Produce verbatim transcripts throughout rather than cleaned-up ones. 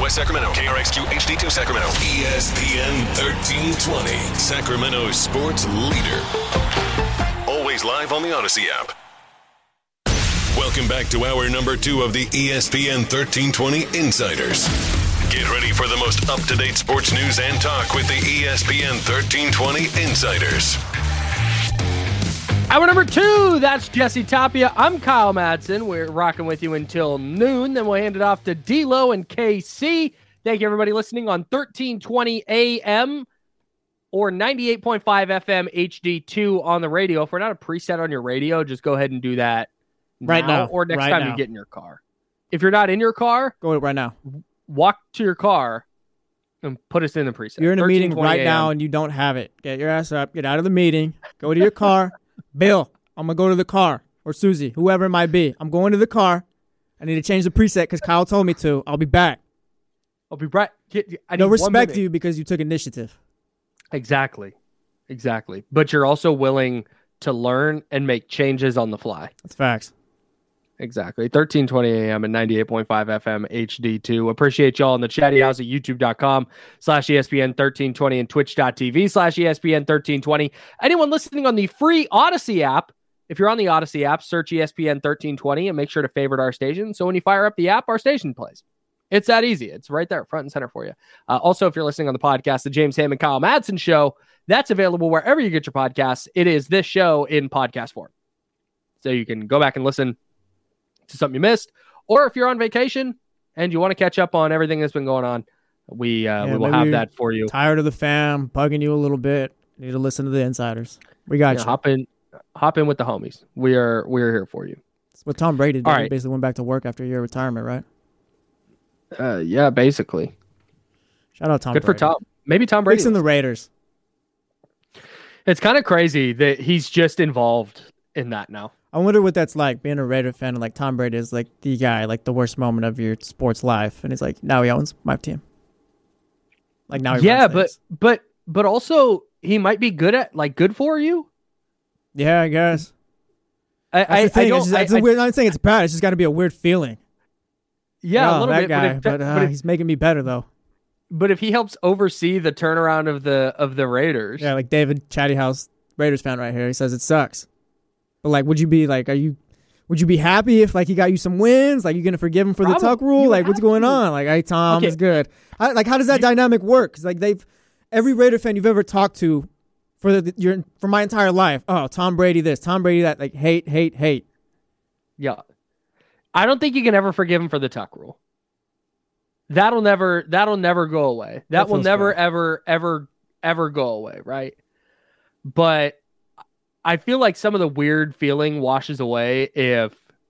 West Sacramento, K R X Q H D two Sacramento, E S P N thirteen twenty, Sacramento sports leader. Always live on the Odyssey app. Welcome back to hour number two of the E S P N thirteen twenty Insiders. Get ready for the most up-to-date sports news and talk with the E S P N thirteen twenty Insiders. Hour number two, that's Jesse Tapia. I'm Kyle Madsen. We're rocking with you until noon. Then we'll hand it off to D-Lo and K C. Thank you, everybody, listening on thirteen twenty A M or ninety-eight point five F M H D two on the radio. If we're not a preset on your radio, just go ahead and do that right now, now. or next right time now. you get in your car. If you're not in your car, go right now. Walk to your car and put us in the preset. You're in a meeting right now and you don't have it. Get your ass up. Get out of the meeting. Go to your car. Bill, I'm going to go to the car. Or Susie, whoever it might be. I'm going to the car. I need to change the preset because Kyle told me to. I'll be back. I'll be back. I no respect to you because you took initiative. Exactly. Exactly. But you're also willing to learn and make changes on the fly. That's facts. Exactly. thirteen twenty A M and ninety-eight point five F M H D two. Appreciate y'all in the chatty house at youtube.com slash ESPN 1320 and twitch.tv slash ESPN 1320. Anyone listening on the free Odyssey app, if you're on the Odyssey app, search E S P N thirteen twenty and make sure to favorite our station. So when you fire up the app, our station plays. It's that easy. It's right there, front and center for you. Uh, also, if you're listening on the podcast, the James Ham and Kyle Madsen Show, that's available wherever you get your podcasts. It is this show in podcast form. So you can go back and listen to something you missed, or if you're on vacation and you want to catch up on everything that's been going on, we uh, yeah, we will have that for you. Tired of the fam, bugging you a little bit. Need to listen to the insiders. We got yeah, you. Hop in, hop in with the homies. We are we are here for you. That's what Tom Brady did. All He right. basically went back to work after a year of retirement, right? Uh, yeah, basically. Shout out Tom. Good Brady. for Tom. Maybe Tom Brady. Fixing the Raiders. It's kind of crazy that he's just involved in that now. I wonder what that's like, being a Raider fan and like Tom Brady is like the guy, like the worst moment of your sports life. And he's like, now he owns my team. Like now he Yeah, runs but things. but but also he might be good at like good for you. Yeah, I guess. I That's I, the thing. I don't. It's just, it's I, a weird, I'm not saying it's bad. It's just got to be a weird feeling. yeah, Oh, a little that bit. guy, but, if, but, uh, but, if, he's making me better though. but if he helps oversee the turnaround of the of the Raiders, Yeah, like David Chatty House, Raiders fan right here. He says it sucks. But like, would you be like, are you, would you be happy if like he got you some wins? Like, you gonna forgive him for Probably. the tuck rule? You Like, what's have going to. on? Like, hey Tom, Okay. it's good. I, like, how does that dynamic work? Because like they've, every Raider fan you've ever talked to, for the your for my entire life, oh Tom Brady this, Tom Brady that, like hate, hate, hate. yeah, I don't think you can ever forgive him for the tuck rule. That'll never that'll never go away. That, That will feels never fair. ever ever ever go away, right? But I feel like some of the weird feeling washes away if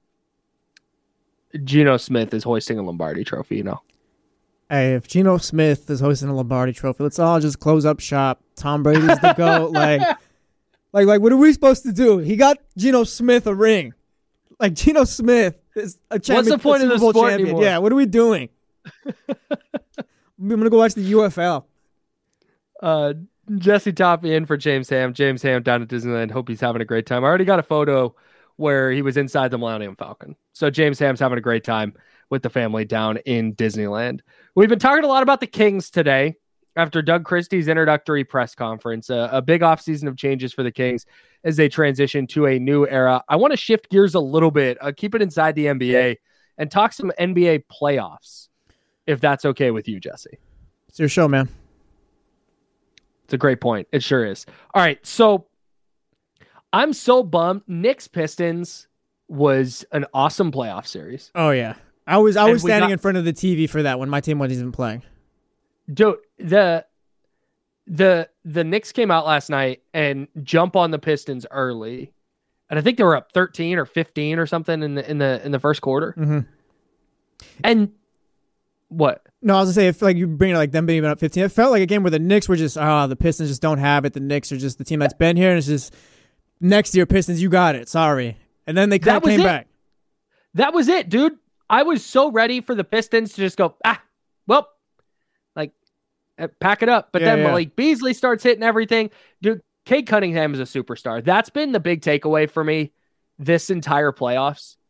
Geno Smith is hoisting a Lombardi trophy, you know. Hey, if Geno Smith is hosting a Lombardi Trophy, let's all just close up shop. Tom Brady's the GOAT. Like, like, like, what are we supposed to do? He got Geno Smith a ring. Like, Geno Smith is a champion. What's the point a of the Super Bowl sport champion. anymore? Yeah, what are we doing? I'm gonna go watch the U F L. Uh, Jesse Toppy in for James Ham. James Ham down at Disneyland. Hope he's having a great time. I already got a photo where he was inside the Millennium Falcon. So James Ham's having a great time with the family down in Disneyland. We've been talking a lot about the Kings today after Doug Christie's introductory press conference, a, a big offseason of changes for the Kings as they transition to a new era. I want to shift gears a little bit, uh, keep it inside the N B A, and talk some N B A playoffs, if that's okay with you, Jesse. It's your show, man. It's a great point. It sure is. All right, so I'm so bummed. Knicks Pistons was an awesome playoff series. Oh yeah, I was I And was we standing got- in front of the T V for that when my team wasn't even playing. Dude, the the the Knicks came out last night and jump on the Pistons early, and I think they were up thirteen or fifteen or something in the in the in the first quarter. Mm-hmm. And what? No, I was gonna say, if like you bring it like them being up fifteen, it felt like a game where the Knicks were just, ah, the Pistons just don't have it. The Knicks are just the team that's been here, and it's just next year Pistons, you got it. Sorry, and then they kind That of was came it. back. That was it, dude. I was so ready for the Pistons to just go, ah, well, like, uh, pack it up. But Yeah, then yeah. Malik Beasley starts hitting everything. Dude, Cade Cunningham is a superstar. That's been the big takeaway for me this entire playoffs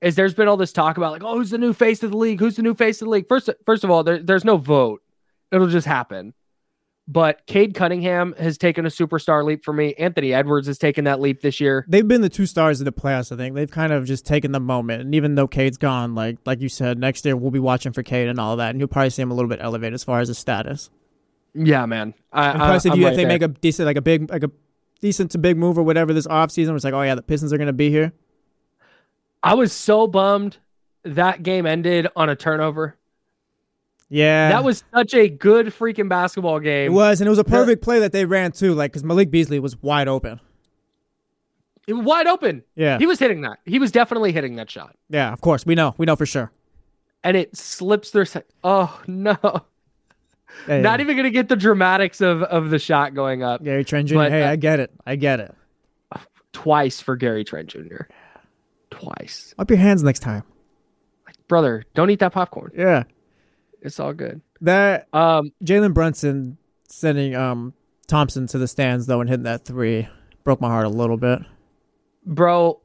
is there's been all this talk about like, oh, who's the new face of the league? Who's the new face of the league? First, first of all, there, there's no vote. It'll just happen. But Cade Cunningham has taken a superstar leap for me. Anthony Edwards has taken that leap this year. They've been the two stars of the playoffs, I think. They've kind of just taken the moment. And even though Cade's gone, like like you said, next year we'll be watching for Cade and all that. And you'll probably see him a little bit elevated as far as his status. Yeah, man. I, and plus, I, if, you, right if they there. make a decent, like a big, like a decent to big move or whatever this offseason, it's like, oh yeah, the Pistons are going to be here. I was so bummed that game ended on a turnover. Yeah. That was such a good freaking basketball game. It was, and it was a perfect play that they ran too, like, because Malik Beasley was wide open. It was wide open. Yeah. He was hitting that. He was definitely hitting that shot. Yeah, of course. We know. We know for sure. And it slips their se- Oh, no. Hey, Not even going to get the dramatics of, of the shot going up. Gary Trent Junior But, Hey, uh, I get it. I get it. Twice for Gary Trent Junior Twice. Wipe your hands next time. Like, brother, don't eat that popcorn. Yeah. It's all good. That Um, Jalen Brunson sending um Thompson to the stands though and hitting that three broke my heart a little bit. Bro,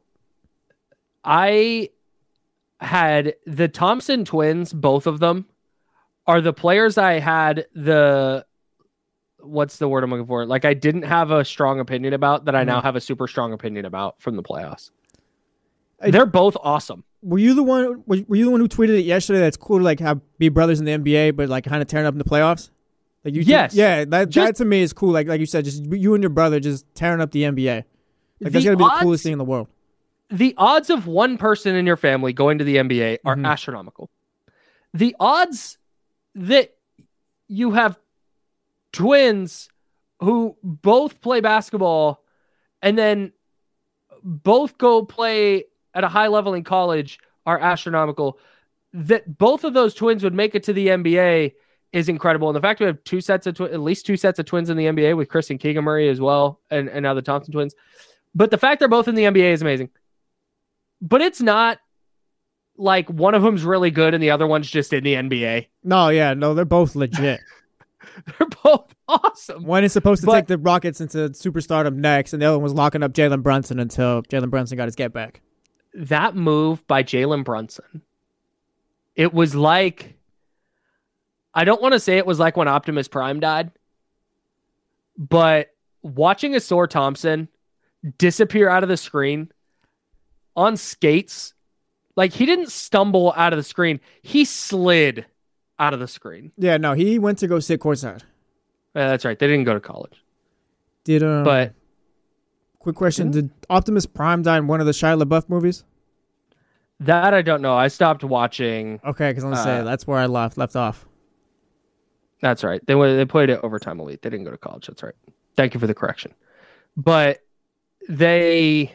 I had the Thompson twins, both of them, are the players I had the, what's the word I'm looking for? Like I didn't have a strong opinion about that I now have a super strong opinion about from the playoffs. I- They're both awesome. Were you the one? Were were you the one who tweeted it yesterday? That's cool to like have be brothers in the N B A, but like kind of tearing up in the playoffs. Like you, Yes. yeah. That Just- that to me is cool. Like like you said, just you and your brother just tearing up the N B A. Like that's The gotta be the odds- coolest thing in the world. The odds of one person in your family going to the N B A are Mhm. astronomical. The odds that you have twins who both play basketball and then both go play at a high level in college are astronomical. That both of those twins would make it to the N B A is incredible. And the fact we have two sets of twi- at least two sets of twins in the N B A with Chris and Keegan Murray as well, and, and now the Thompson twins. But the fact they're both in the N B A is amazing. But it's not like one of them's really good and the other one's just in the N B A. No, yeah, no, they're both legit. They're both awesome. One is supposed to But- take the Rockets into superstardom next, and the other one was locking up Jalen Brunson until Jalen Brunson got his get back. That move by Jalen Brunson, it was like, I don't want to say it was like when Optimus Prime died, but watching Asor Thompson disappear out of the screen on skates, like he didn't stumble out of the screen, he slid out of the screen. Yeah, no, he went to go sit courtside. Uh, that's right. They didn't go to college. Did um, But quick question: Did Optimus Prime die in one of the Shia LaBeouf movies? that I don't know. I stopped watching. Okay, because I'm gonna say Uh, that's where I left left off. That's right. They were- they played it Overtime Elite. They didn't go to college. That's right. Thank you for the correction. But they,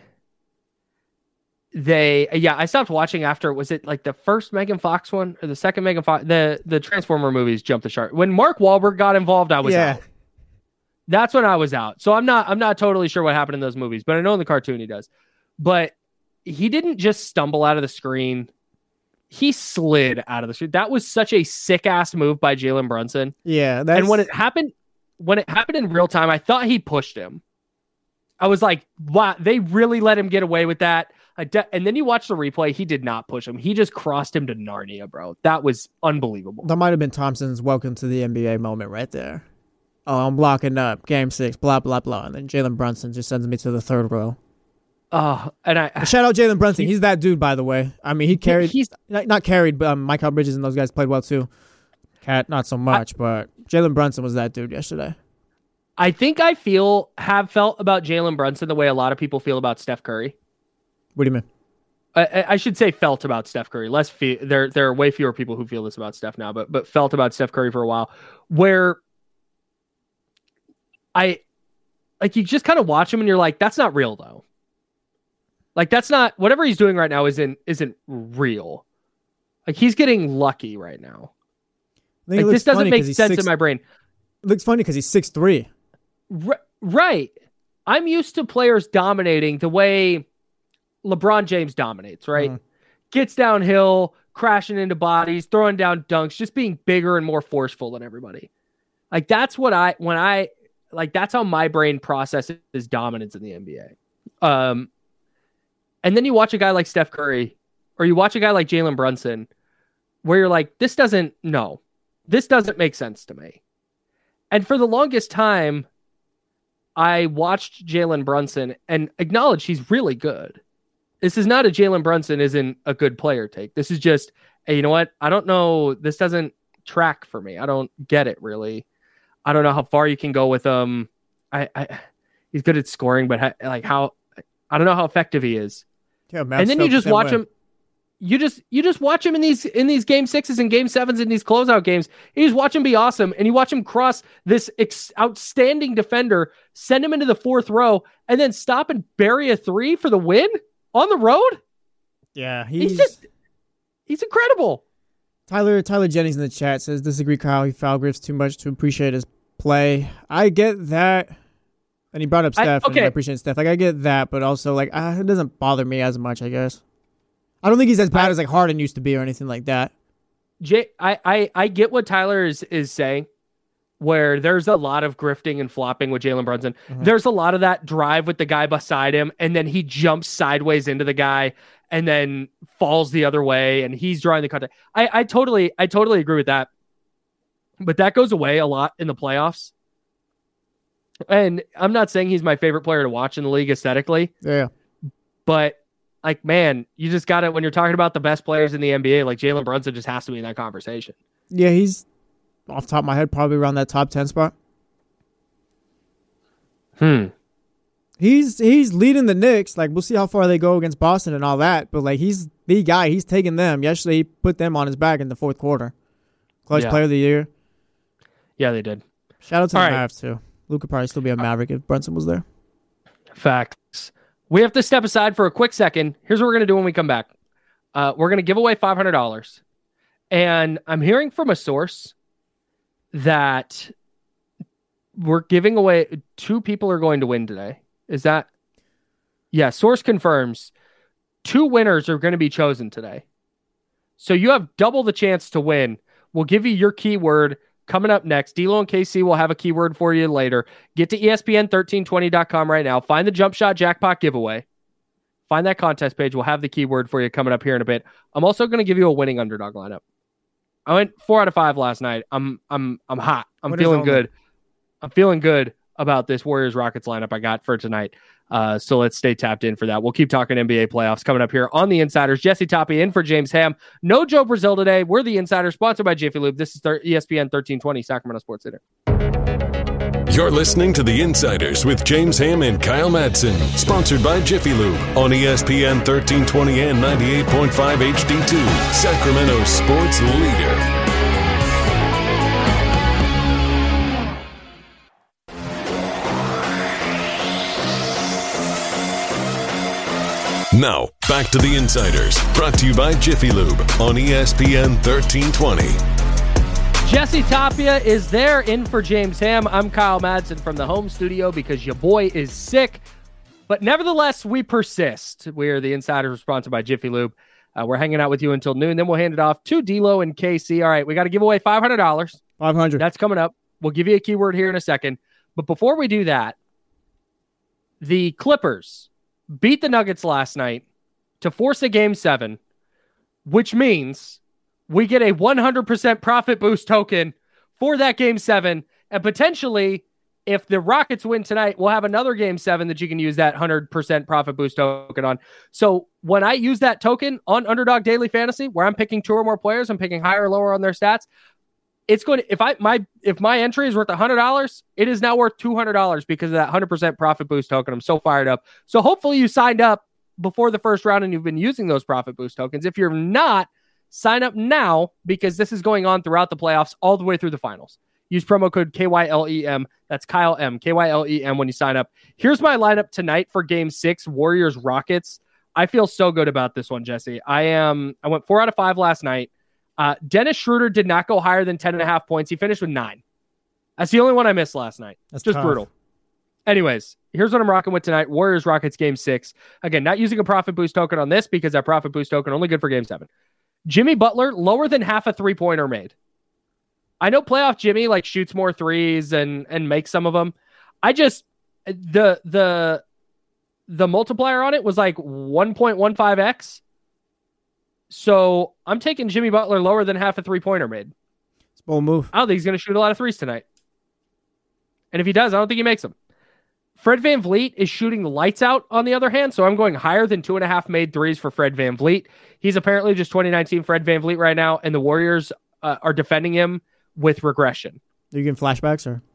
they, yeah, I stopped watching after. Was it like the first Megan Fox one or the second Megan Fox? The the Transformer movies jumped the shark. When Mark Wahlberg got involved, I was Yeah. out. That's when I was out. So I'm not I'm not totally sure what happened in those movies, but I know in the cartoon he does. But he didn't just stumble out of the screen. He slid out of the screen. That was such a sick ass move by Jalen Brunson. Yeah, that's, And when it happened, when it happened in real time, I thought he pushed him. I was like, wow, they really let him get away with that. I de- and then you watch the replay, he did not push him. He just crossed him to Narnia, bro. That was unbelievable. that might have been Thompson's welcome to the N B A moment right there. Oh, I'm blocking up game six, blah blah blah, and then Jalen Brunson just sends me to the third row. Oh, and I Shout out Jalen Brunson. He's that dude, by the way. I mean, he carried. he's not, not carried, but um, Michael Bridges and those guys played well too. Cat, not so much, but Jalen Brunson was that dude yesterday. I think I feel have felt about Jalen Brunson the way a lot of people feel about Steph Curry. What do you mean? I, I should say felt about Steph Curry. Less fe- there there are way fewer people who feel this about Steph now, but but felt about Steph Curry for a while, where I like you just kind of watch him and you're like, that's not real though. Like that's not whatever he's doing right now isn't isn't real. Like he's getting lucky right now. I think it Like looks this doesn't funny make 'cause he's sense six- in my brain. It looks funny because he's six three. R- right. I'm used to players dominating the way LeBron James dominates, right? Mhm. Gets downhill, crashing into bodies, throwing down dunks, just being bigger and more forceful than everybody. Like that's what I, when I, like that's how my brain processes dominance in the N B A. Um, and then you watch a guy like Steph Curry or you watch a guy like Jalen Brunson, where you're like, this doesn't, no, this doesn't make sense to me. And for the longest time, I watched Jalen Brunson and acknowledged he's really good. This is not a Jalen Brunson isn't a good player take. This is just, hey, you know what? I don't know. This doesn't track for me. I don't get it really. I don't know how far you can go with him. I, I he's good at scoring, but ha, like how, I don't know how effective he is. Yeah, and then you just watch way. him. You just you just watch him in these in these game sixes and game sevens in these closeout games. You just watch him be awesome, and you watch him cross this ex- outstanding defender, send him into the fourth row, and then stop and bury a three for the win on the road. Yeah, he's, he's just he's incredible. Tyler Tyler Jennings in the chat says disagree, Kyle. He foul Griffs too much to appreciate his play. I get that, and he brought up Steph. I, okay. and I appreciate Steph. Like I get that, but also like uh, it doesn't bother me as much. I guess. I don't think he's as bad I, as like Harden used to be or anything like that. Jay, I, I, I get what Tyler is, is saying, where there's a lot of grifting and flopping with Jalen Brunson. Mm-hmm. There's a lot of that drive with the guy beside him, and then he jumps sideways into the guy and then falls the other way, and he's drawing the contact. I, I totally I totally agree with that. But that goes away a lot in the playoffs. And I'm not saying he's my favorite player to watch in the league aesthetically. Yeah. But like, man, you just got to, when you're talking about the best players in the N B A, like Jalen Brunson just has to be in that conversation. Yeah, he's off the top of my head, probably around that top ten spot. Hmm. He's he's leading the Knicks. Like, we'll see how far they go against Boston and all that. But, like, he's the guy. He's taking them. Yesterday, he put them on his back in the fourth quarter. Clutch yeah. player of the year. Yeah, they did. Shout out to all the right. Mavs, too. Luke could probably still be a Maverick if Brunson was there. Facts. We have to step aside for a quick second. Here's what we're going to do when we come back. Uh, we're going to give away five hundred dollars. And I'm hearing from a source that we're giving away, two people are going to win today. Is that? Yeah, source confirms two winners are going to be chosen today. So you have double the chance to win. We'll give you your keyword coming up next. D-Lo and K C will have a keyword for you later. Get to E S P N thirteen twenty dot com right now. Find the Jump Shot Jackpot giveaway. Find that contest page. We'll have the keyword for you coming up here in a bit. I'm also going to give you a winning underdog lineup. I went four out of five last night. I'm I'm I'm hot. I'm what feeling good. I'm feeling good about this Warriors Rockets lineup I got for tonight. Uh, so let's stay tapped in for that. We'll keep talking N B A playoffs coming up here on the Insiders. Jesse Tapia in for James Ham. No Joe Brazil today. We're the Insiders, sponsored by Jiffy Lube. This is thir- E S P N thirteen twenty Sacramento Sports Center. You're listening to the Insiders with James Ham and Kyle Madsen, sponsored by Jiffy Lube on E S P N thirteen twenty and ninety-eight point five H D two, Sacramento sports leader. Now, back to the Insiders, brought to you by Jiffy Lube on E S P N thirteen twenty. Jesse Tapia is there in for James Ham. I'm Kyle Madsen from the home studio because your boy is sick. But nevertheless, we persist. We're the Insiders, sponsored by Jiffy Lube. Uh, we're hanging out with you until noon. Then we'll hand it off to D-Lo and K C. All right, we got to give away five hundred dollars. five hundred dollars. That's coming up. We'll give you a keyword here in a second. But before we do that, the Clippers beat the Nuggets last night to force a game seven, which means we get a one hundred percent profit boost token for that game seven. And potentially, if the Rockets win tonight, we'll have another game seven that you can use that one hundred percent profit boost token on. So when I use that token on Underdog Daily Fantasy, where I'm picking two or more players, I'm picking higher or lower on their stats. It's going to, if I, my, if my entry is worth one hundred dollars, it is now worth two hundred dollars because of that one hundred percent profit boost token. I'm so fired up. So hopefully you signed up before the first round and you've been using those profit boost tokens. If you're not, sign up now because this is going on throughout the playoffs all the way through the finals. Use promo code K Y L E M. That's Kyle M. K Y L E M when you sign up. Here's my lineup tonight for game six, Warriors Rockets. I feel so good about this one, Jesse. I am, I went four out of five last night. Uh, Dennis Schroeder did not go higher than ten and a half points. He finished with nine. That's the only one I missed last night. That's just tough. Brutal. Anyways, here's what I'm rocking with tonight. Warriors Rockets game six. Again, not using a profit boost token on this because that profit boost token only good for game seven. Jimmy Butler, lower than half a three-pointer made. I know playoff Jimmy like shoots more threes and and makes some of them. I just the the the multiplier on it was like one point one five x. So I'm taking Jimmy Butler lower than half a three-pointer made. It's a bold move. I don't think he's going to shoot a lot of threes tonight. And if he does, I don't think he makes them. Fred VanVleet is shooting the lights out on the other hand, so I'm going higher than two and a half made threes for Fred VanVleet. He's apparently just twenty nineteen Fred VanVleet right now, and the Warriors uh, are defending him with regression. Are you getting flashbacks or?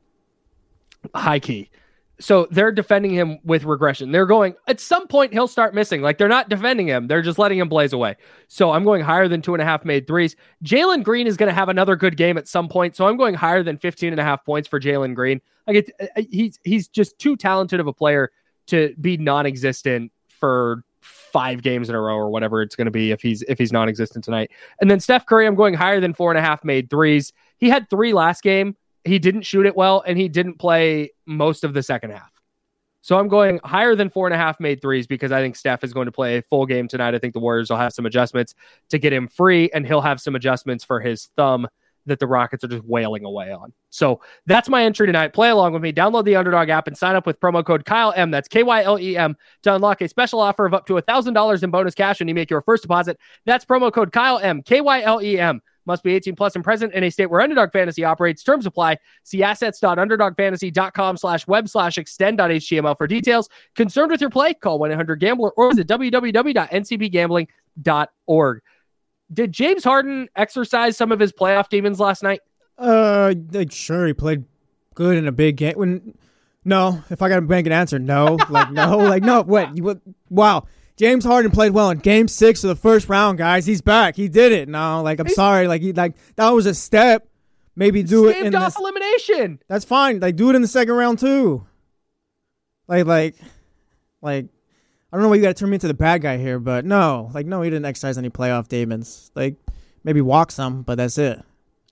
High key. So they're defending him with regression. They're going, at some point, he'll start missing. Like, they're not defending him. They're just letting him blaze away. So I'm going higher than two and a half made threes. Jalen Green is going to have another good game at some point. So I'm going higher than fifteen and a half points for Jalen Green. Like, it, he's, he's just too talented of a player to be non-existent for five games in a row or whatever it's going to be if he's, if he's non-existent tonight. And then Steph Curry, I'm going higher than four and a half made threes. He had three last game. He didn't shoot it well, and he didn't play most of the second half. So I'm going higher than four and a half made threes because I think Steph is going to play a full game tonight. I think the Warriors will have some adjustments to get him free, and he'll have some adjustments for his thumb that the Rockets are just wailing away on. So that's my entry tonight. Play along with me. Download the Underdog app and sign up with promo code Kyle M. That's K Y L E M to unlock a special offer of up to one thousand dollars in bonus cash when you make your first deposit. That's promo code Kyle M. K Y L E M. Must be eighteen plus and present in a state where Underdog Fantasy operates. Terms apply. See assets.underdogfantasy.com slash web slash extend.html for details. Concerned with your play? Call one eight hundred gambler or visit w w w dot n c b gambling dot org. Did James Harden exercise some of his playoff demons last night? Uh, like, sure, he played good in a big game. When, no, if I got to make an answer, no. Like, no. Like, no. What? You, what? Wow. James Harden played well in Game Six of the first round, guys. He's back. He did it. No, like I'm He's, sorry, like he like that was a step. Maybe do it in off this, elimination. That's fine. Like do it in the second round too. Like like like I don't know why you got to turn me into the bad guy here, but no, like no, he didn't exercise any playoff demons. Like maybe walk some, but that's it.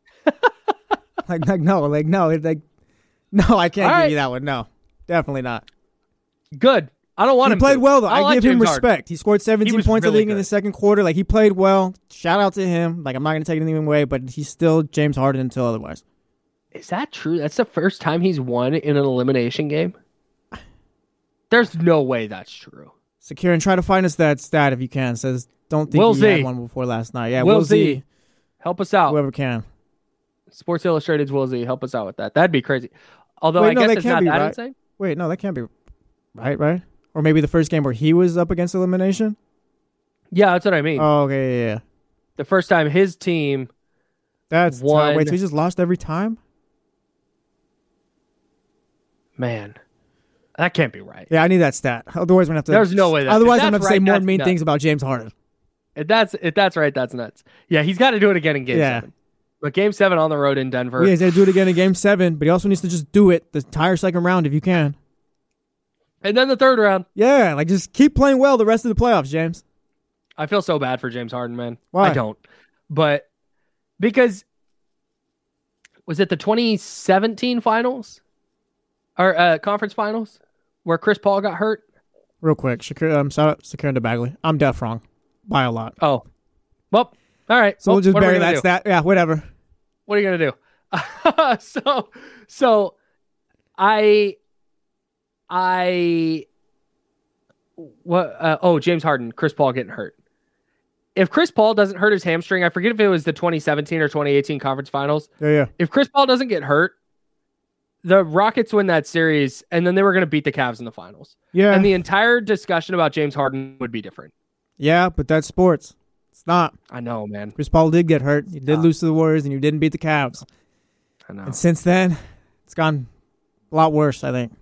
like like no, like no, it, like no, I can't All give right. you that one. No, definitely not. Good. I don't want he him. He played to. well, though. I, I like give James him respect. Harden. He scored seventeen he points, really I think, good. in the second quarter. Like, he played well. Shout out to him. Like, I'm not going to take anything away, but he's still James Harden until otherwise. Is that true? That's the first time he's won in an elimination game? There's no way that's true. Secure and try to find us that stat if you can. It says, don't think Will you Z. had one before last night. Yeah, Will, Will Z. Z. Help us out. Whoever can. Sports Illustrated's Will Z. Help us out with that. That'd be crazy. Although Wait, I no, guess that it's can't not be that right. insane. Wait, no, that can't be right, right? Or maybe the first game where he was up against elimination? Yeah, that's what I mean. Oh, okay, yeah, yeah. The first time his team That's won. T- wait, so he just lost every time? Man, that can't be right. Yeah, I need that stat. Otherwise, we're going to have to... There's no way that... Otherwise, I'm going to have to right, say more mean nuts. things about James Harden. If that's, if that's right, that's nuts. Yeah, he's got to do it again in Game yeah. seven. But Game seven on the road in Denver. Yeah, he's going to do it again in Game seven, but he also needs to just do it the entire second round if you can. And then the third round. Yeah, like just keep playing well the rest of the playoffs, James. I feel so bad for James Harden, man. Why? I don't. But because was it the twenty seventeen finals or uh, conference finals where Chris Paul got hurt? Real quick, Shakur, um, shout out Shakur Bagley. I'm deaf wrong by a lot. Oh, well, all right. So well, we'll just bury that do? stat. Yeah, whatever. What are you gonna do? so, so I. I what uh, oh James Harden, Chris Paul getting hurt. If Chris Paul doesn't hurt his hamstring, I forget if it was the twenty seventeen or twenty eighteen conference finals. Yeah, yeah. If Chris Paul doesn't get hurt, the Rockets win that series, and then they were going to beat the Cavs in the finals. Yeah, and the entire discussion about James Harden would be different. Yeah, but that's sports. It's not. I know, man. Chris Paul did get hurt. You did Stop. lose to the Warriors, and you didn't beat the Cavs. I know. And since then, it's gone a lot worse, I think.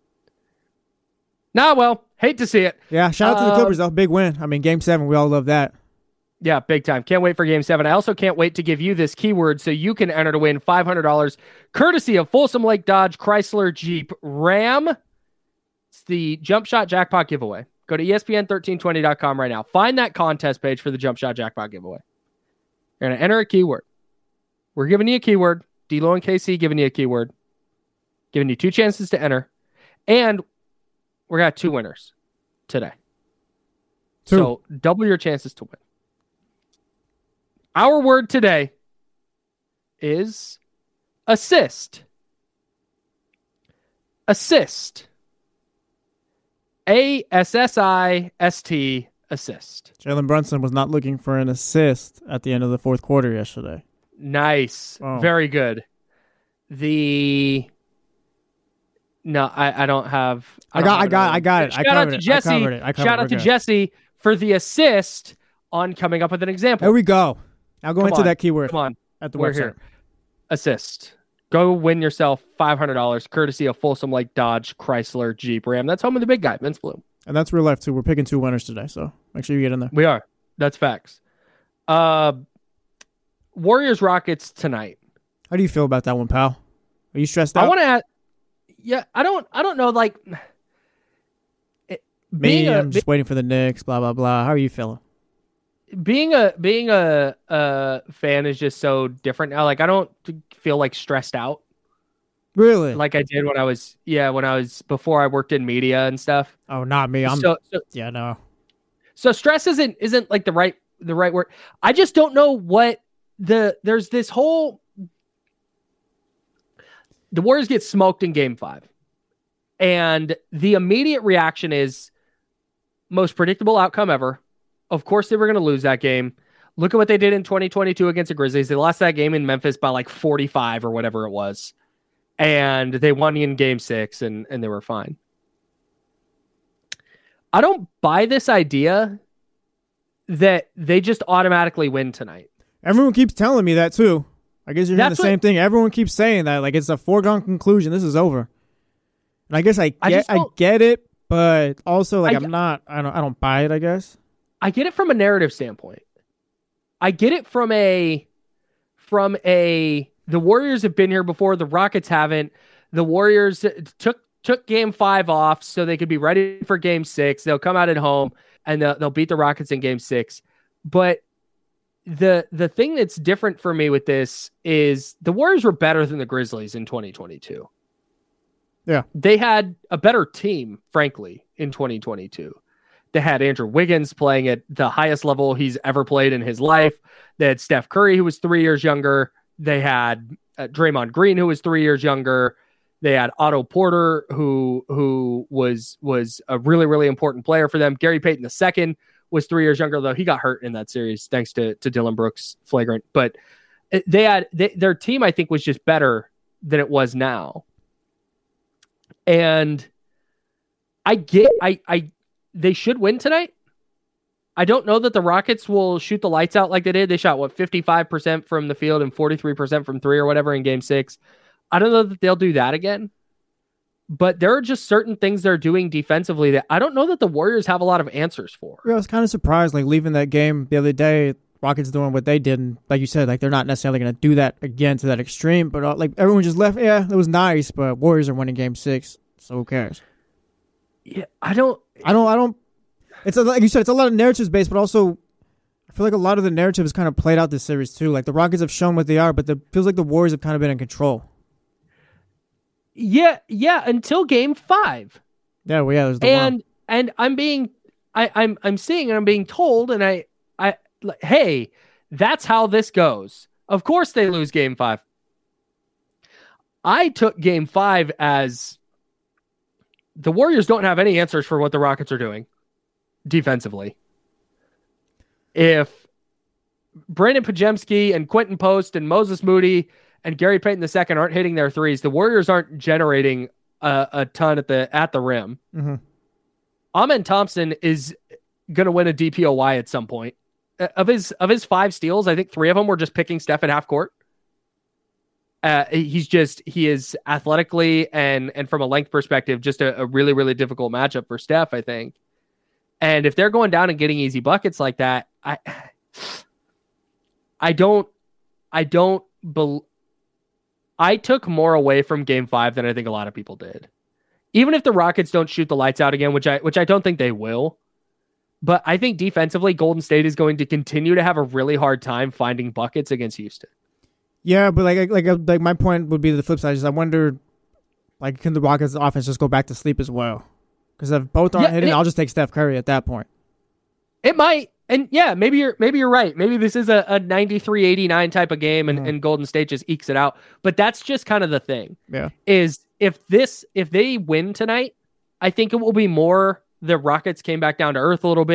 Nah, well, hate to see it. Yeah, shout out to the Um, Clippers, though. Big win. I mean, Game seven, we all love that. Yeah, big time. Can't wait for Game seven. I also can't wait to give you this keyword so you can enter to win five hundred dollars courtesy of Folsom Lake Dodge Chrysler Jeep Ram. It's the Jump Shot Jackpot giveaway. Go to E S P N thirteen twenty dot com right now. Find that contest page for the Jump Shot Jackpot giveaway. You're going to enter a keyword. We're giving you a keyword. D-Lo and K C giving you a keyword. Giving you two chances to enter. And we got two winners today. Two. So double your chances to win. Our word today is assist. Assist. A S S I S T. assist. Jalen Brunson was not looking for an assist at the end of the fourth quarter yesterday. Nice. Oh. Very good. The no, I, I don't have. I, I got, I got, I got it. Shout I out covered to it. Jesse. I covered it. I covered Shout it. out to We're good. Jesse for the assist on coming up with an example. There we go. Now go Come into on. that keyword. Come on, At the we're website. here. Assist. Go win yourself five hundred dollars courtesy of Folsom Lake Dodge Chrysler Jeep Ram. That's home of the big guy, Vince Bloom. And that's real life too. We're picking two winners today, so make sure you get in there. We are. That's facts. Uh, Warriors Rockets tonight. How do you feel about that one, pal? Are you stressed out? I want to add. Yeah, I don't. I don't know. Like, it, being Me, a, I'm just waiting for the Knicks. Blah blah blah. How are you feeling? being a being a, a fan is just so different now. Like, I don't feel like stressed out Really? like I did when I was yeah when I was before I worked in media and stuff. Oh, not me. I'm. so, so yeah, no. so stress isn't isn't like the right the right word. I just don't know what the there's this whole the Warriors get smoked in game five. And the immediate reaction is most predictable outcome ever. Of course they were going to lose that game. Look at what they did in twenty twenty-two against the Grizzlies. They lost that game in Memphis by like forty-five or whatever it was. And they won in game six and, and they were fine. I don't buy this idea that they just automatically win tonight. Everyone keeps telling me that too. I guess you're hearing That's the what- same thing. Everyone keeps saying that. Like, it's a foregone conclusion. This is over. And I guess I I get just I, don't- get it, but also like I- I'm not I don't I don't buy it, I guess. I get it from a narrative standpoint. I get it from a from a the Warriors have been here before, the Rockets haven't. The Warriors took took game five off so they could be ready for game six. They'll come out at home and they'll, they'll beat the Rockets in game six. But the the thing that's different for me with this is the Warriors were better than the Grizzlies in twenty twenty-two. Yeah. They had a better team, frankly, in twenty twenty-two. They had Andrew Wiggins playing at the highest level he's ever played in his life. They had Steph Curry, who was three years younger. They had uh, Draymond Green, who was three years younger. They had Otto Porter, who who was was a really, really important player for them. Gary Payton the second was three years younger, though he got hurt in that series thanks to, to Dylan Brooks' flagrant. But it, they had they, their team, I think, was just better than it was now. And I get, I, I, they should win tonight. I don't know that the Rockets will shoot the lights out like they did. They shot, what, fifty-five percent from the field and forty-three percent from three or whatever in game six. I don't know that they'll do that again. But there are just certain things they're doing defensively that I don't know that the Warriors have a lot of answers for. Yeah, I was kind of surprised, like leaving that game the other day, Rockets doing what they did, and like you said, like they're not necessarily going to do that again to that extreme, but uh, like everyone just left. Yeah, it was nice, but Warriors are winning game six, so who cares? Yeah, I don't. I don't. I don't. It's a, like you said, it's a lot of narratives based, but also I feel like a lot of the narrative is kind of played out this series too. Like the Rockets have shown what they are, but it feels like the Warriors have kind of been in control. Yeah, yeah, until game five. Yeah, well, yeah, there's the and one. and I'm being, I, I'm I'm seeing and I'm being told, and I I like, hey, that's how this goes. Of course they lose game five. I took game five as the Warriors don't have any answers for what the Rockets are doing defensively. If Brandon Pajemski and Quentin Post and Moses Moody and Gary Payton the second aren't hitting their threes, the Warriors aren't generating a, a ton at the at the rim. Mm-hmm. Amen Thompson is going to win a D P O Y at some point. Uh, Of his of his five steals, I think three of them were just picking Steph at half court. Uh, he's just he is athletically and and from a length perspective just a, a really really difficult matchup for Steph, I think. And if they're going down and getting easy buckets like that, I I don't I don't bel I took more away from game five than I think a lot of people did. Even if the Rockets don't shoot the lights out again, which I which I don't think they will. But I think defensively, Golden State is going to continue to have a really hard time finding buckets against Houston. Yeah, but like like like my point would be the flip side is I wonder, like, can the Rockets offense just go back to sleep as well? Because if both aren't Yeah, hitting, it- I'll just take Steph Curry at that point. It might, and yeah, maybe you're maybe you're right. Maybe this is a, a ninety-three eighty-nine type of game, and, Mhm. and Golden State just ekes it out. But that's just kind of the thing. Yeah. Is if this if they win tonight, I think it will be more the Rockets came back down to earth a little bit.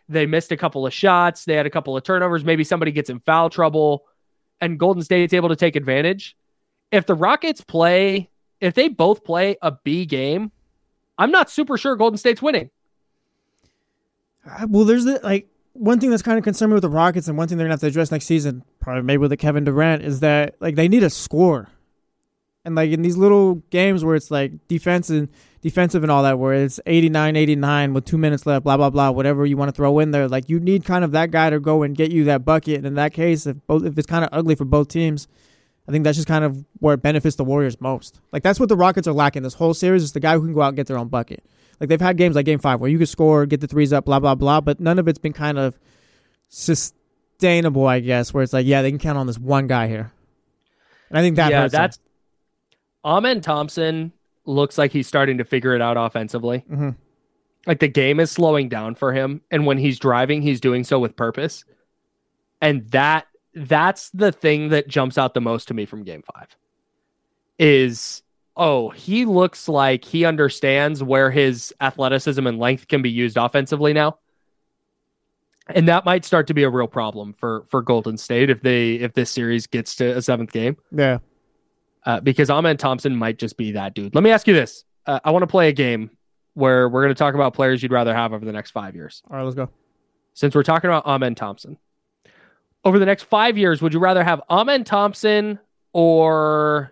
They missed a couple of shots. They had a couple of turnovers. Maybe somebody gets in foul trouble and Golden State's able to take advantage. If the Rockets play, if they both play a B game, I'm not super sure Golden State's winning. Uh, well, there's the, like one thing that's kind of concerned me with the Rockets, and one thing they're gonna have to address next season, probably maybe with the Kevin Durant, is that like they need a score. And like in these little games where it's like defense and defensive and all that, where it's eighty-nine eighty-nine with two minutes left, blah, blah, blah, whatever you want to throw in there, like you need kind of that guy to go and get you that bucket. And in that case, if both if it's kind of ugly for both teams, I think that's just kind of where it benefits the Warriors most. Like that's what the Rockets are lacking this whole series, is the guy who can go out and get their own bucket. Like they've had games like game five where you can score, get the threes up, blah, blah, blah, but none of it's been kind of sustainable, I guess, where it's like, yeah, they can count on this one guy here. And I think that yeah, hurts that's them. Amen Thompson looks like he's starting to figure it out offensively. Mm-hmm. Like the game is slowing down for him. And when he's driving, he's doing so with purpose. And that that's the thing that jumps out the most to me from game five is, oh, he looks like he understands where his athleticism and length can be used offensively now. And that might start to be a real problem for, for Golden State if they if this series gets to a seventh game. Yeah. Uh, because Amen Thompson might just be that dude. Let me ask you this. Uh, I want to play a game where we're going to talk about players you'd rather have over the next five years. All right, let's go. Since we're talking about Amen Thompson. Over the next five years, would you rather have Amen Thompson or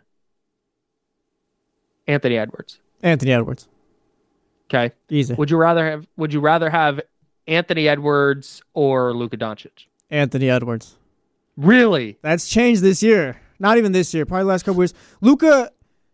Anthony Edwards? Anthony Edwards. Okay. Easy. Would you rather have Would you rather have Anthony Edwards or Luka Doncic? Anthony Edwards. Really? That's changed this year. Not even this year. Probably the last couple years. Luka,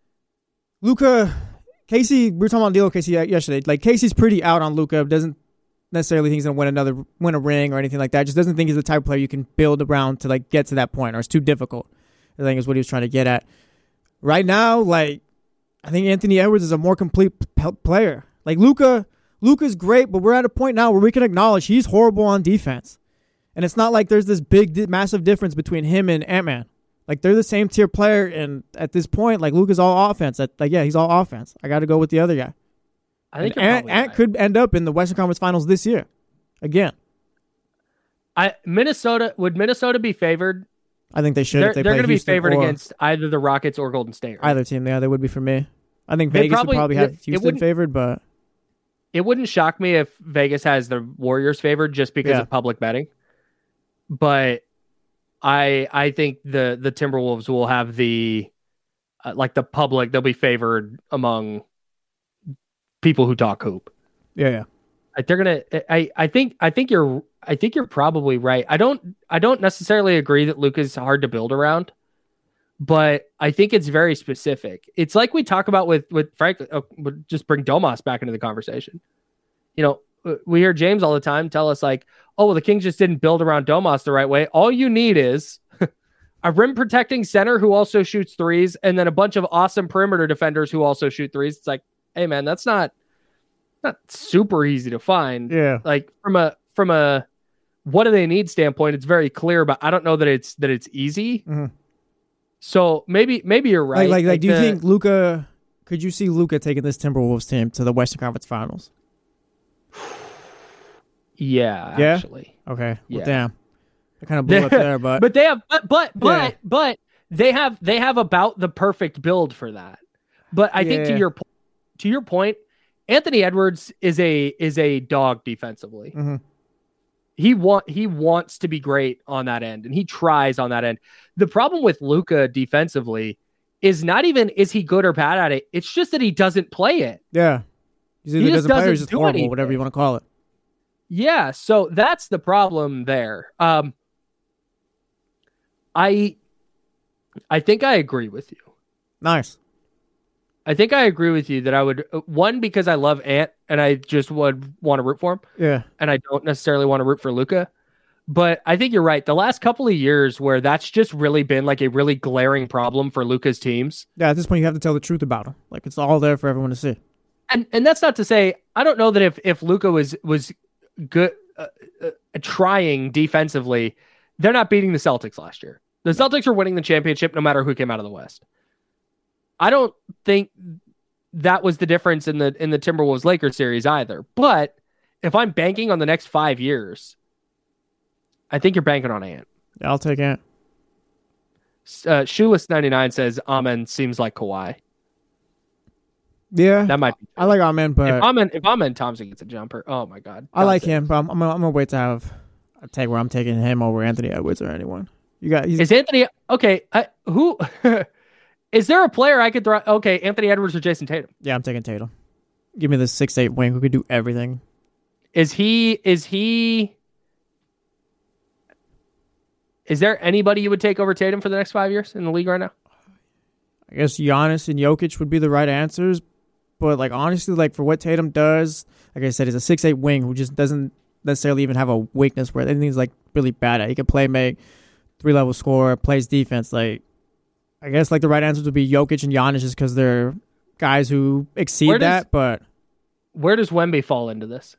Luka, Casey. We were talking about D'Lo Casey yesterday. Like Casey's pretty out on Luka. Doesn't necessarily think he's gonna win another, win a ring or anything like that. Just doesn't think he's the type of player you can build around to like get to that point, or it's too difficult. I think is what he was trying to get at. Right now, like I think Anthony Edwards is a more complete p- player. Like Luka, Luka's great, but we're at a point now where we can acknowledge he's horrible on defense, and it's not like there's this big, massive difference between him and Ant-Man. Like, they're the same tier player, and at this point, like, Luka's all offense. Like, yeah, he's all offense. I got to go with the other guy. I think Ant, Ant right. could end up in the Western Conference Finals this year. Again. I Minnesota would Minnesota be favored? I think they should. They're, if they they're going to be favored or, against either the Rockets or Golden State. Right? Either team, yeah, they would be for me. I think They Vegas probably- would probably have it- it Houston wouldn't- favored, but It wouldn't shock me if Vegas has the Warriors favored just because Yeah. of public betting. But I I think the the Timberwolves will have the uh, like the public, they'll be favored among people who talk hoop. yeah, yeah. Like they're gonna. I, I think. I think you're. I think you're probably right. I don't. I don't necessarily agree that Luka's hard to build around, but I think it's very specific. It's like we talk about with with Frank. Uh, just bring Domas back into the conversation. You know, we hear James all the time tell us like, "Oh, well, the Kings just didn't build around Domas the right way." All you need is a rim protecting center who also shoots threes, and then a bunch of awesome perimeter defenders who also shoot threes. It's like, hey, man, that's not. Not super easy to find. Yeah. Like from a from a what do they need standpoint, it's very clear, but I don't know that it's that it's easy. Mm-hmm. So maybe maybe you're right. Like, like, like, do you the, think Luka? Could you see Luka taking this Timberwolves team to the Western Conference Finals? Yeah, Yeah? actually. Okay. Well, Yeah. damn. I kind of blew up there, but But they have but but but, Yeah. but they have they have about the perfect build for that. But I think to Yeah. your po- to your point, Anthony Edwards is a is a dog defensively. Mhm. He want he wants to be great on that end, and he tries on that end. The problem with Luka defensively is not even is he good or bad at it. It's just that he doesn't play it. yeah, he's either He just doesn't play or doesn't he's just do horrible, anything. whatever you want to call it. Yeah, so that's the problem there. Um, I I think I agree with you. Nice. I think I agree with you that I would one because I love Ant and I just would want to root for him. Yeah. And I don't necessarily want to root for Luka. But I think you're right. The last couple of years where that's just really been like a really glaring problem for Luka's teams. Yeah, at this point, you have to tell the truth about him. Like, it's all there for everyone to see. And and that's not to say, I don't know that if, if Luka was, was good, uh, uh, trying defensively, they're not beating the Celtics last year. The Celtics are winning the championship no matter who came out of the West. I don't think that was the difference in the in the Timberwolves Lakers series either. But if I'm banking on the next five years, I think you're banking on Ant. Yeah, I'll take Ant. Uh, Shoeless ninety-nine says Amen seems like Kawhi. Yeah, that might be. I like Amen, but if Amen, if Amen Thompson gets a jumper, oh my god, I like him, but I'm, I'm, gonna, I'm gonna wait to have a take where I'm taking him over Anthony Edwards or anyone. You got he's, is Anthony okay? I, who is there a player I could throw? Okay, Anthony Edwards or Jason Tatum? Yeah, I'm taking Tatum. Give me the six eight wing who could do everything. Is he? Is he? Is there anybody you would take over Tatum for the next five years in the league right now? I guess Giannis and Jokic would be the right answers, but like honestly, like for what Tatum does, like I said, he's a six eight wing who just doesn't necessarily even have a weakness where anything's like really bad at. He can play make, three level scorer, plays defense. Like I guess like the right answers would be Jokic and Giannis just because they're guys who exceed Where does- that. But Where does Wemby fall into this?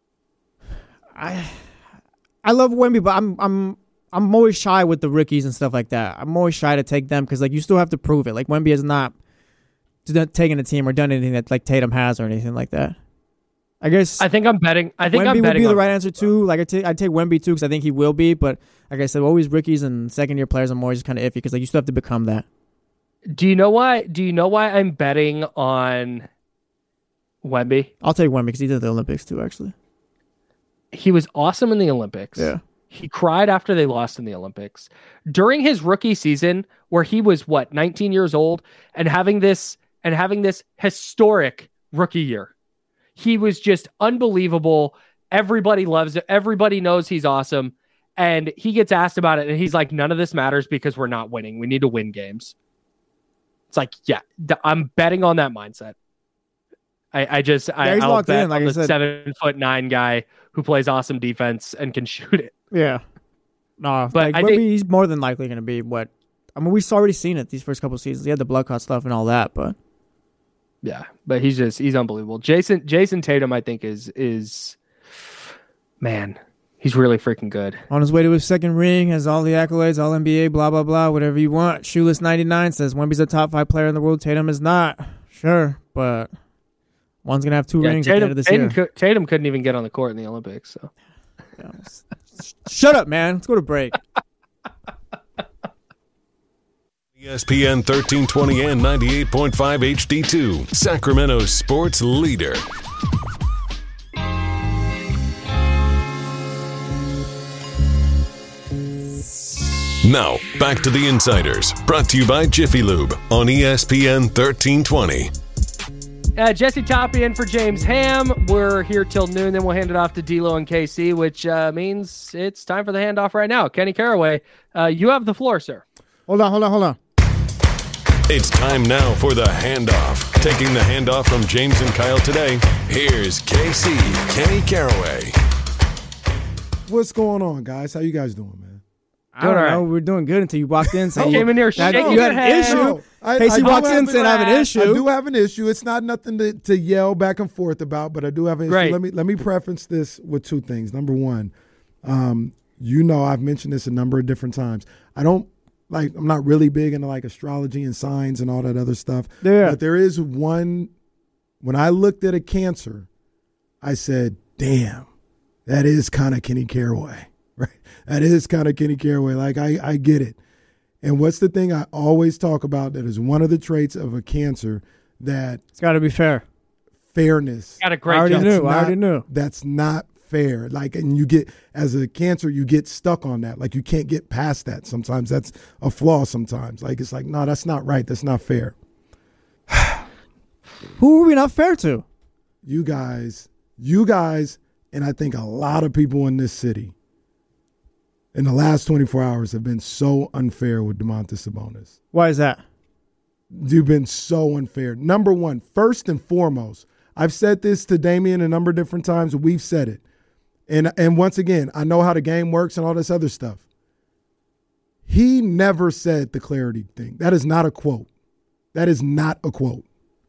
I I love Wemby, but I'm I'm I'm always shy with the rookies and stuff like that. I'm always shy to take them because like you still have to prove it. Like Wemby has not taken a team or done anything that like Tatum has or anything like that. I guess I think I'm betting. I think Wemby I'm would betting be the on right that. answer too. Like I take I take Wemby too because I think he will be. But like I said, always rookies and second year players. I'm always just kind of iffy because like you still have to become that. Do you know why? Do you know why I'm betting on Wemby? I'll take Wemby because he did the Olympics too. Actually, He was awesome in the Olympics. yeah. He cried after they lost in the Olympics. During his rookie season, where he was what, nineteen years old, and having this and having this historic rookie year. He was just unbelievable. Everybody loves it. Everybody knows he's awesome. And he gets asked about it, and he's like, none of this matters because we're not winning. We need to win games. It's like, yeah, th- I'm betting on that mindset. I, I just, I, he's I'll locked bet in, like on I the said. seven foot nine guy who plays awesome defense and can shoot it. Yeah. No, But like I Wemby, think- he's more than likely going to be what. I mean, we've already seen it these first couple of seasons. He had the blood clot stuff and all that, but Yeah, but he's just he's unbelievable. Jason Jason Tatum, I think, is is man, he's really freaking good. on his way to his second ring, has all the accolades, all N B A, blah blah blah, whatever you want. Shoeless ninety-nine says Wemby's a top five player in the world. Tatum is not. Sure, but one's gonna have two Yeah, rings at the end Tatum, of this Tatum, year. cou- Tatum couldn't even get on the court in the Olympics. So Yeah. Shut up, man. Let's go to break. E S P N thirteen twenty and ninety-eight point five H D two, Sacramento's sports leader. Now, back to the Insiders, brought to you by Jiffy Lube on E S P N thirteen twenty. uh, Jesse Toppy in for James Ham. We're here till noon, then we'll hand it off to D'Lo and K C, which uh, means it's time for the handoff right now. Kenny Caraway, uh, you have the floor, sir. Hold on, hold on, hold on. It's time now for the handoff. Taking the handoff from James and Kyle today, here's K C, Kenny Caraway. What's going on, guys? How you guys doing, man? I don't Doing all know. right. We're doing good until you walked in saying Came in here that shaking you your had an head. issue. No, I- Casey I do walks have in an- saying I have an I issue. I do have an issue. It's not nothing to, to yell back and forth about, but I do have an issue. Right. Let me let me preface this with two things. Number one, um, you know I've mentioned this a number of different times. I don't like I'm not really big into like astrology and signs and all that other stuff. Yeah. But there is one when I looked at a Cancer, I said, damn, that is kind of Kenny Caraway. Right. That is kind of Kenny Caraway. Like I, I get it. And what's the thing I always talk about that is one of the traits of a Cancer, that It's got to be fair. fairness. Got a I great already job. knew. That's I already not- knew. That's not fair. Like, and you get, as a Cancer, you get stuck on that. Like, you can't get past that. Sometimes that's a flaw sometimes. Like, it's like, no, that's not right. That's not fair. Who are we not fair to? You guys, you guys, and I think a lot of people in this city in the last twenty-four hours have been so unfair with DeMontis Sabonis. Why is that? You've been so unfair. Number one, first and foremost, I've said this to Damian a number of different times. We've said it. And and once again, I know how the game works and all this other stuff. He never said the clarity thing. That is not a quote. That is not a quote.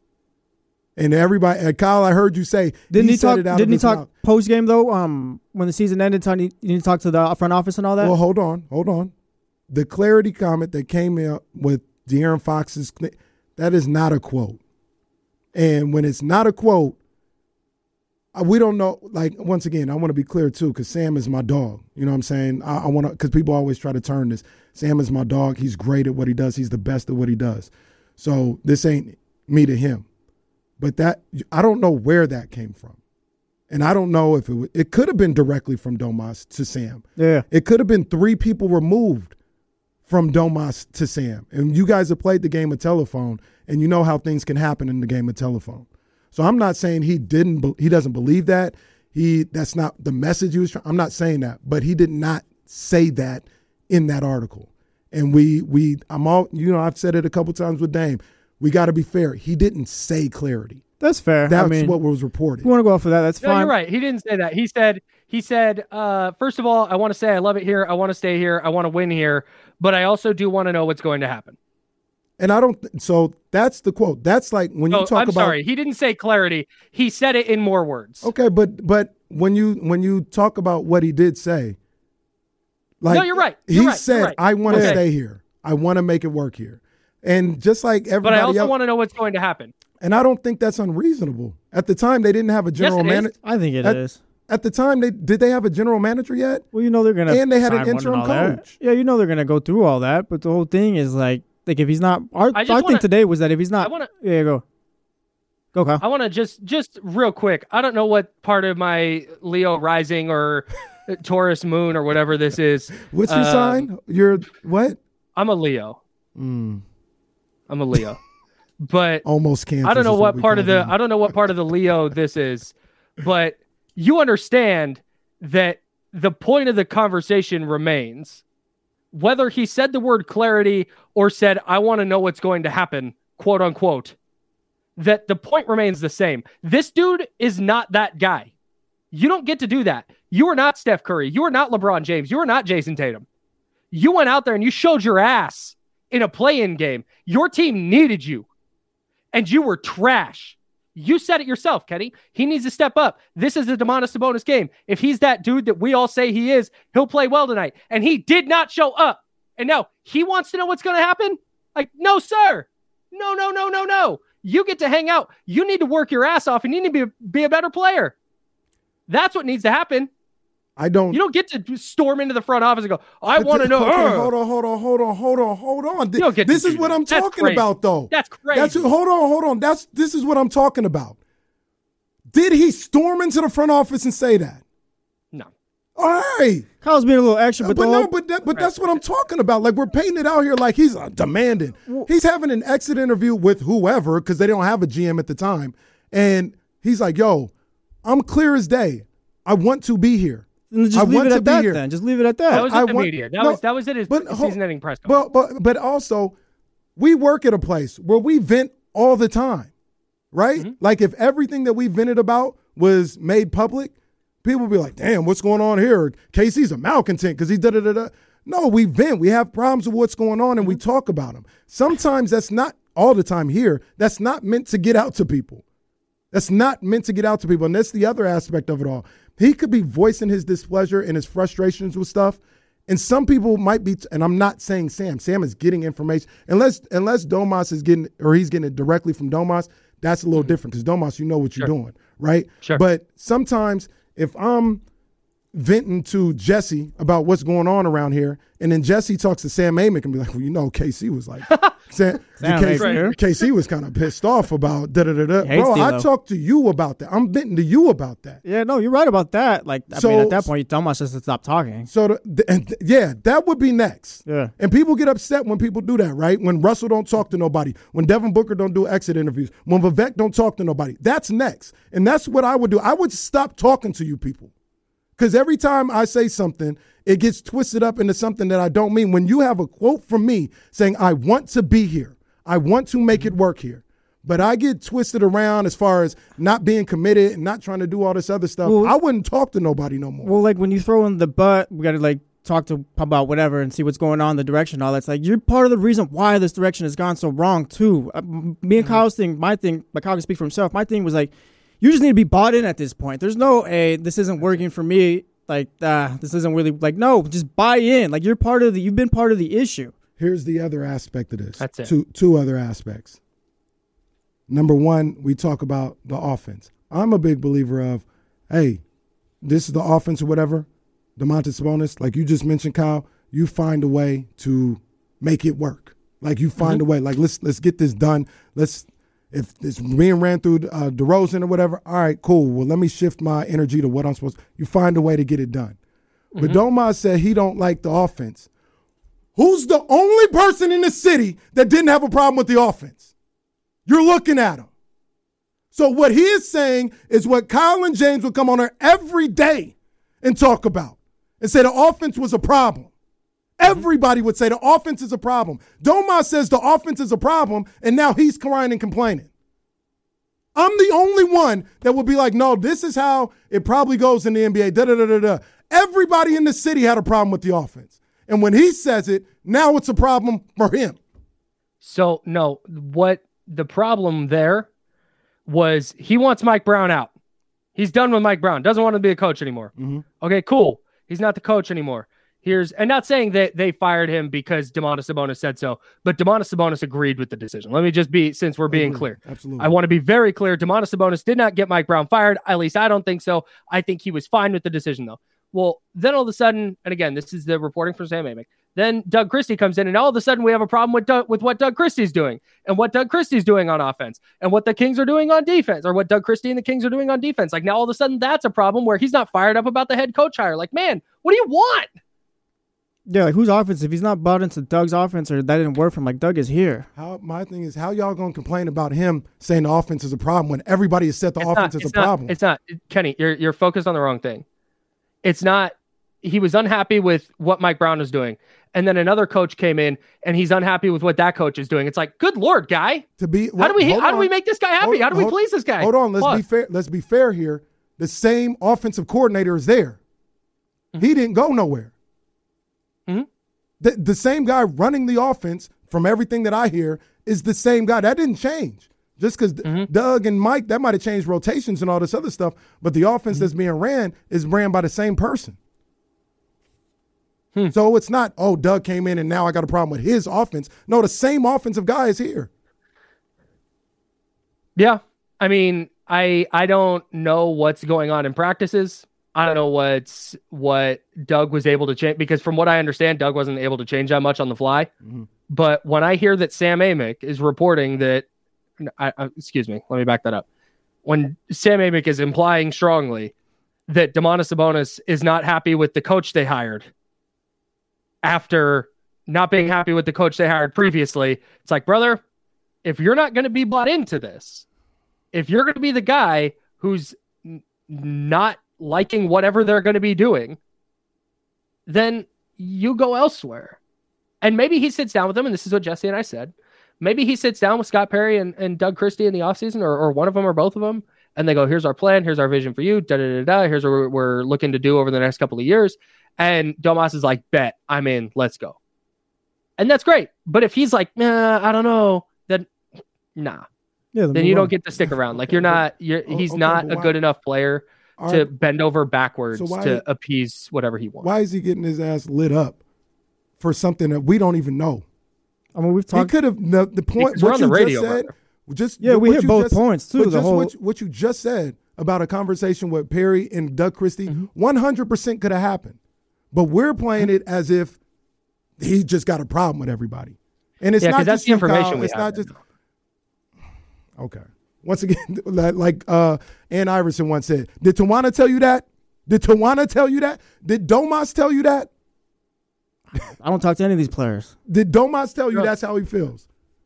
And everybody, and Kyle, I heard you say, Didn't he, said talk? it out of Didn't he his talk mouth. post game though? Um, when the season ended, Tony, you need to talk to the front office and all that. Well, hold on, hold on. The clarity comment that came out with De'Aaron Fox's, that is not a quote. And when it's not a quote, we don't know. Like, once again, I want to be clear too, because Sam is my dog. You know what I'm saying? I, I want to, because people always try to turn this. Sam is my dog. He's great at what he does. He's the best at what he does. So this ain't me to him. But that, I don't know where that came from. And I don't know if it it could have been directly from Domas to Sam. Yeah. It could have been three people removed from Domas to Sam. And you guys have played the game of telephone, and you know how things can happen in the game of telephone. So I'm not saying he didn't, he doesn't believe that. He, that's not the message he was trying. I'm not saying that, but he did not say that in that article. And we, we, I'm all, you know, I've said it a couple times with Dame. We got to be fair. He didn't say clarity. That's fair. That's I mean, what was reported. You want to go off of that? That's no, fine. you're right. He didn't say that. He said, he said, uh, first of all, I want to say I love it here. I want to stay here. I want to win here. But I also do want to know what's going to happen. And I don't, so that's the quote. That's like when you oh, talk I'm about. sorry. He didn't say clarity. He said it in more words. Okay, but but when you when you talk about what he did say, like, no, you're right. You're he right. said, You're right. I want to okay. stay here. I want to make it work here. And just like everybody But I also else, want to know what's going to happen. And I don't think that's unreasonable. At the time, they didn't have a general yes, manager. I think it at, is. At the time, they did they have a general manager yet? Well, you know they're gonna and they had an sign one interim and all that. coach. Yeah, you know they're gonna go through all that. But the whole thing is like, like if he's not, our, I just our wanna, thing today was that if he's not, I wanna, yeah, go, go, Kyle. I want to just, just real quick. I don't know what part of my Leo rising or Taurus moon or whatever this is. What's your um, sign? You're what? I'm a Leo. Mm. I'm a Leo. But almost can't. I don't know what part of the I don't know what part of the Leo this is, but you understand that the point of the conversation remains whether he said the word clarity or said I want to know what's going to happen, quote unquote, that the point remains the same. This dude is not that guy. You don't get to do that. You are not Steph Curry. You are not LeBron James. You are not Jason Tatum. You went out there and you showed your ass in a play-in game. Your team needed you. And you were trash. You said it yourself, Kenny. He needs to step up. This is a Domantas Sabonis game. If he's that dude that we all say he is, he'll play well tonight. And he did not show up. And now he wants to know what's going to happen? Like, no, sir. No, no, no, no, no. You get to hang out. You need to work your ass off and you need to be, be a better player. That's what needs to happen. I don't. You don't get to storm into the front office and go, I want to know. Okay, uh, hold on, hold on, hold on, hold on, hold on. You don't get this to is do what that. I'm That's talking crazy. about, though. That's crazy. That's hold on, hold on. That's this is what I'm talking about. Did he storm into the front office and say that? No. All right. Kyle's being a little extra, but, But the no, whole, but that, but that's what I'm talking about. Like, we're painting it out here like he's uh, demanding. He's having an exit interview with whoever because they don't have a G M at the time, and he's like, "Yo, I'm clear as day. I want to be here. then just I leave want it to at be that. here." Then just leave it at that. That was I at the want- media. That no, was that was at his but ho- season-ending press conference. But but but also, we work at a place where we vent all the time, right? Mm-hmm. Like, if everything that we vented about was made public, people would be like, "Damn, what's going on here? K C's a malcontent because he da da da da." No, we vent. We have problems with what's going on, and we talk about them. Sometimes that's not all the time here. That's not meant to get out to people. That's not meant to get out to people, and that's the other aspect of it all. He could be voicing his displeasure and his frustrations with stuff, and some people might be. And I'm not saying Sam. Sam is getting information unless unless Domas is getting or he's getting it directly from Domas. That's a little different because Domas, you know what you're Sure. doing, right? Sure. But sometimes if I'm venting to Jesse about what's going on around here, and then Jesse talks to Sam Amick and be like, "Well, you know, K C was like, Sam, Sam K C, Amick. K C was kind of pissed off about da da da da." Hates Bro, I D'Lo. talked to you about that. I'm venting to you about that. yeah, no, you're right about that. Like, I So- mean, at that point, you tell us just to stop talking. So, the, the, and th- yeah, that would be next. Yeah. And people get upset when people do that, right? When Russell don't talk to nobody, when Devin Booker don't do exit interviews, when Vivek don't talk to nobody. That's next. And that's what I would do. I would stop talking to you people. Because every time I say something, it gets twisted up into something that I don't mean. When you have a quote from me saying, I want to be here, I want to make it work here, but I get twisted around as far as not being committed and not trying to do all this other stuff, Well- I wouldn't talk to nobody no more. Well, like when you throw in the butt, we got to like talk to about whatever and see what's going on, the direction, all that's like you're part of the reason why this direction has gone so wrong too. Uh, me and Kyle's thing, my thing, but Kyle can speak for himself. My thing was like, you just need to be bought in at this point. There's no, hey, this isn't working for me. Like, uh, this isn't really like, no, just buy in. Like you're part of the, you've been part of the issue. Here's the other aspect of this. That's it. Two, two other aspects. Number one, we talk about the offense. I'm a big believer of hey, this is the offense or whatever, Domantas Sabonis, like you just mentioned, Kyle, you find a way to make it work. Like you find mm-hmm. a way. Like let's let's get this done. Let's if it's being ran through uh, DeRozan or whatever. All right, cool. Well, let me shift my energy to what I'm supposed to. You find a way to get it done. Mm-hmm. But Domas said he don't like the offense. Who's the only person in the city that didn't have a problem with the offense? You're looking at him. So what he is saying is what Kyle and James would come on there every day and talk about and say the offense was a problem. Everybody would say the offense is a problem. Domas says the offense is a problem, and now he's crying and complaining. I'm the only one that would be like, no, this is how it probably goes in the N B A. Da, da, da, da, da. Everybody in the city had a problem with the offense. And when he says it, now it's a problem for him. So, no, what the problem there was he wants Mike Brown out. He's done with Mike Brown. Doesn't want to be a coach anymore. Mm-hmm. Okay, cool. He's not the coach anymore. Here's, and not saying that they fired him because Domantas Sabonis said so, but Domantas Sabonis agreed with the decision. Let me just be, since we're being clear. Absolutely. I want to be very clear. Domantas Sabonis did not get Mike Brown fired. At least I don't think so. I think he was fine with the decision, though. Well, then all of a sudden, and again, this is the reporting from Sam Amick, then Doug Christie comes in, and all of a sudden we have a problem with Doug, with what Doug Christie's doing, and what Doug Christie's doing on offense, and what the Kings are doing on defense, or what Doug Christie and the Kings are doing on defense. Like now all of a sudden that's a problem where he's not fired up about the head coach hire. Like, man, what do you want? Yeah, like whose offense? If he's not bought into Doug's offense or that didn't work for him, like Doug is here. How my thing is, how y'all gonna complain about him saying the offense is a problem when everybody has said the it's offense not, is a not, problem? It's not, Kenny. You're you're focused on the wrong thing. It's not. He was unhappy with what Mike Brown was doing, and then another coach came in, and he's unhappy with what that coach is doing. It's like, good Lord, guy. To be how do we how on. do we make this guy happy? Hold, how do we hold, please this guy? Hold on, let's Plus. be fair. Let's be fair here. The same offensive coordinator is there. Mm-hmm. He didn't go nowhere. Mm-hmm. The, the same guy running the offense, from everything that I hear, is the same guy. That didn't change. Just because mm-hmm. Doug and Mike, that might have changed rotations and all this other stuff, but the offense mm-hmm. that's being ran is ran by the same person. Hmm. So it's not, oh, Doug came in and now I got a problem with his offense. No, the same offensive guy is here. Yeah. I mean, I I don't know what's going on in practices. I don't know what's what Doug was able to change, because from what I understand, Doug wasn't able to change that much on the fly. Mm-hmm. But when I hear that Sam Amick is reporting that, I, I, excuse me, let me back that up. When Sam Amick is implying strongly that Domantas Sabonis is not happy with the coach they hired after not being happy with the coach they hired previously, it's like, brother, if you're not going to be bought into this, if you're going to be the guy who's n- not liking whatever they're going to be doing, then you go elsewhere. And maybe he sits down with them, and this is what Jesse and I said. Maybe he sits down with Scott Perry and, and Doug Christie in the offseason, or, or one of them or both of them, and they go, here's our plan, here's our vision for you, da da da da, here's what we're, we're looking to do over the next couple of years. And Domas is like, bet, I'm in, let's go. And that's great. But if he's like, nah, I don't know, then nah. Yeah, then you don't get to stick around. Like you're not, you're, he's okay, not a good enough player to right. bend over backwards so why, to appease whatever he wants. Why is he getting his ass lit up for something that we don't even know? I mean, we've talked. He could have the, the point. What you just radio, said, just yeah, we hit both just, points too. The just whole what, what you just said about a conversation with Perry and Doug Christie, one hundred percent could have happened, but we're playing it as if he just got a problem with everybody, and it's yeah, not that's just the information. Kyle, we it's have not just okay. Once again, like uh, Ann Iverson once said, did Tawana tell you that? Did Tawana tell you that? Did Domas tell you that? I don't talk to any of these players. Did Domas tell you no. that's how he feels?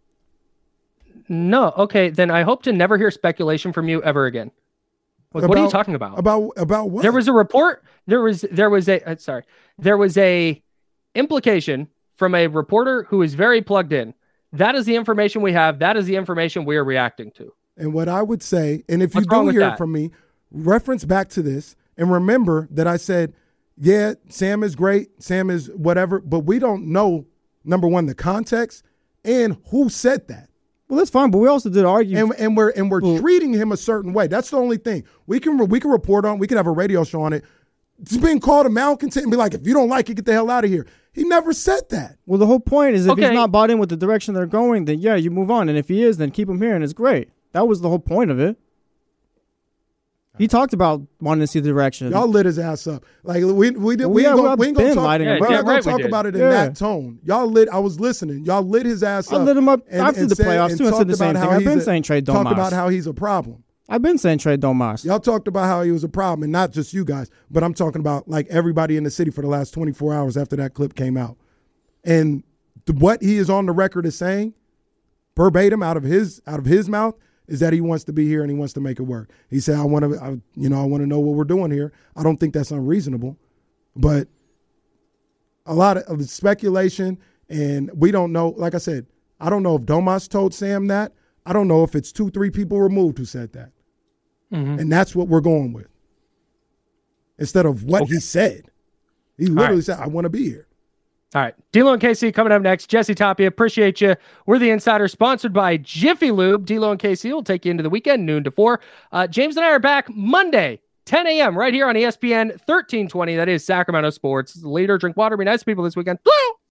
No. Okay, then I hope to never hear speculation from you ever again. Like, about, what are you talking about? About about what? There was a report. There was there was a uh, sorry. There was a implication from a reporter who is very plugged in. That is the information we have. That is the information we are reacting to. And what I would say, and if What's you do hear that? it from me, reference back to this and remember that I said, yeah, Sam is great, Sam is whatever, but we don't know, number one, the context and who said that. Well, that's fine, but we also did argue, and, and we're and we're well, treating him a certain way. That's the only thing we can we can report on. We can have a radio show on it. It's being called a malcontent and be like, if you don't like it, get the hell out of here. He never said that. Well, the whole point is if okay. he's not bought in with the direction they're going, then yeah, you move on. And if he is, then keep him here, and it's great. That was the whole point of it. He talked about wanting to see the direction. Y'all lit his ass up. Like we we did, we, yeah, ain't gonna, well, we ain't gonna been talk, lighting yeah, him up. we ain't gonna Right, we talk did. about it in Yeah. that tone. Y'all lit. I was listening. Y'all lit his ass I up. lit him up and- after and the said- playoffs, and too. I said talked the same about thing. how I've been he's a- saying trade Talked Domas. about how he's a problem. I've been saying trade Domas. Y'all talked about how he was a problem, and not just you guys, but I'm talking about like everybody in the city for the last twenty-four hours after that clip came out. And the, what he is on the record is saying, verbatim out of his out of his mouth, is that he wants to be here and he wants to make it work. He said, "I want to, I, you know, I want to know what we're doing here." I don't think that's unreasonable, but a lot of, of the speculation, and we don't know. Like I said, I don't know if Domas told Sam that. I don't know if it's two, three people removed who said that. Mm-hmm. And that's what we're going with. Instead of what okay. he said. He literally right. said, "I want to be here." All right. D'Lo and K C coming up next. Jesse Tapia, appreciate you. We're the Insider, sponsored by Jiffy Lube. D'Lo and K C will take you into the weekend, noon to four. Uh, James and I are back Monday, ten a.m. right here on E S P N thirteen twenty. That is Sacramento Sports. Leader, drink water, be nice to people this weekend. Woo!